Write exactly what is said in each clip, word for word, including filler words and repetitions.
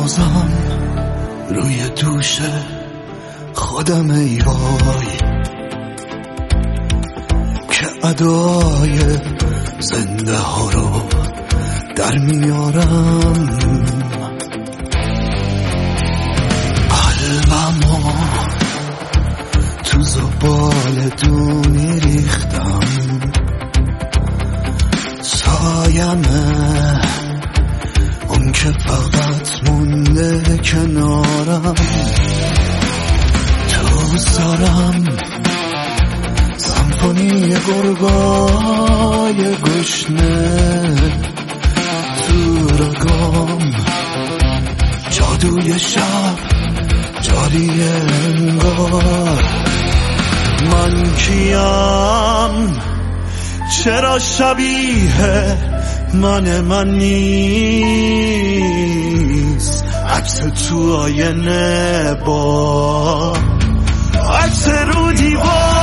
بازم روی دوش خودم ای وای که ادای زنده ها رو در میارم، قلبمو تو زبال دونی ریختم، سایمه اون که فقط مونده کنارم، تو سرم سمفونی گرگای گشنه، تو رگام جادوی شب جاری انگار. من کیم؟ چرا شبیه من من نیست؟ عکس تو آینه با عکس رو دیوار.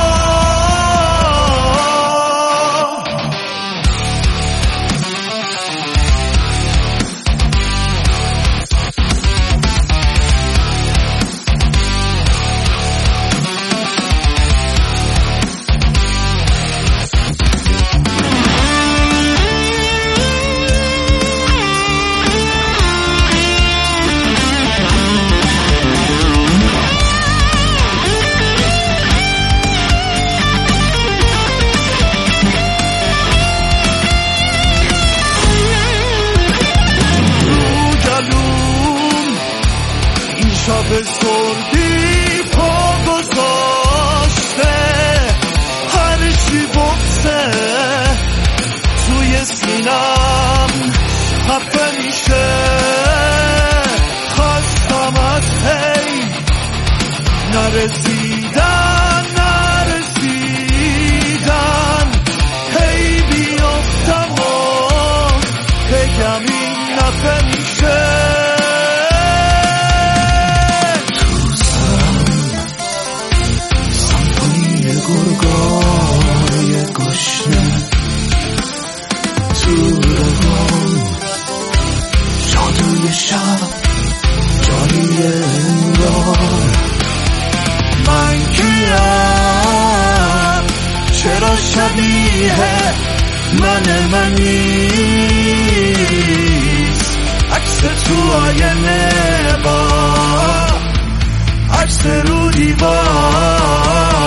شب سردی پا گذاشته، هر چی بغزه توی سینم حفه میشه، خواستم از هی نرسیدن نرسیدن هی بیافتم و بگم این نفه میشه. گرگای گشنه تو رگام جادوی شب جاری انگار. من کیم؟ چرا شبیه من من نیست؟ عکس تو آینه با عکس رو دیوار.